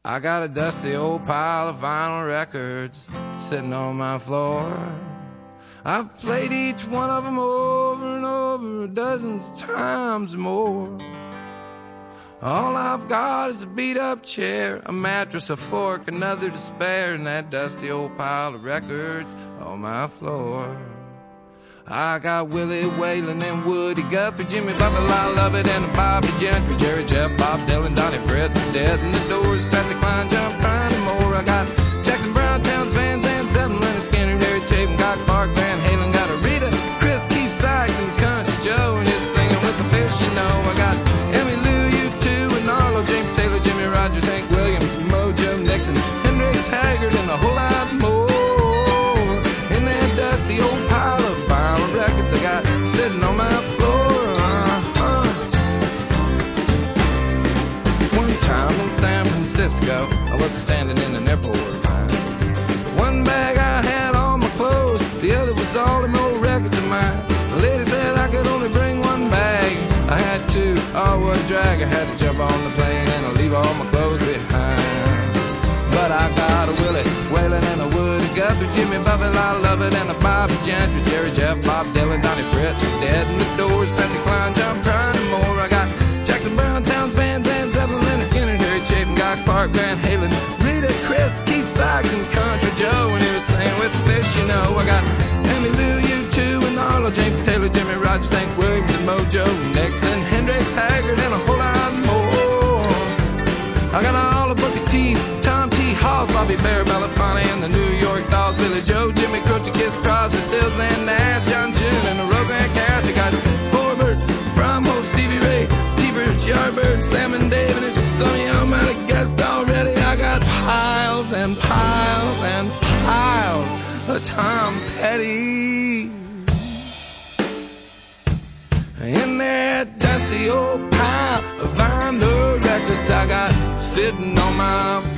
I got a dusty old pile of vinyl records sitting on my floor. I've played each one of them over and over dozens of times more. All I've got is a beat-up chair, a mattress, a fork, another to spare, and that dusty old pile of records on my floor. I got Willie Whalen and Woody Guthrie, Jimmy Buffett, I Love It, and Bobby Gentry, Jerry, Jeff, Bob Dylan, Donnie Fritz, Dead and the Doors, Patsy Cline, John Prine, and more. I got Jackson Brown, Towns, Van Zandt, Zeppelin, Leonard Skinner, Larry Chapin, Guy Clark, Van Halen, got Rita, Chris, Keith Sykes, and Country Joe, and just singing with the fish, you know. I got Emmylou, U2, and Arlo, James Taylor, Jimmy Rogers, Hank Williams, Mojo Nixon, Hendrix, Haggard, and a whole lot more. In that dusty old pile of vinyl records I got sitting on my floor. One time in San Francisco, I was standing in an airport line. One bag I had all my clothes, the other was all them old records of mine. The lady said I could only bring one bag. I had two, oh what a drag. I had to jump on the plane and I'll leave all my clothes behind. But I got a Willie Whalen and a Woody Guthrie, Jimmy Buffett, I Love It, and a Bobby Gentry, Jerry, Jeff, Bob Dylan, Donnie Fritz, Dead and the Doors, Patsy Cline, John Prine, and more. I got Jackson Brown, Towns, Van Zandt, Zeppelin, Leonard Skinner, Harry Chapin, Guy Clark, Van Halen, Rita, Chris, Keith Sykes, and Country Joe, and he was singing with the fish, you know. I got Emmylou, U2, and Arlo, James Taylor, Jimmy Rogers, Hank Williams, and Mojo Nixon, Hendrix, Haggard, and a whole lot more. I got all the Booker T's, Tom T. Halls, Bobby Bear, Belafonte, and the New York Dolls, Billy Joe, Jimmy Croce, Kiss, Crosby, Stills, and Nash, John June, and the Roseanne Cash. I got Forbert, Frommo, Stevie Ray, T-Bird, Yardbird, Sam and Dave, and it's some of y'all might have guessed already. I got piles and piles and piles of Tom Petty. In that dusty old pile of vinyl records I got sitting on my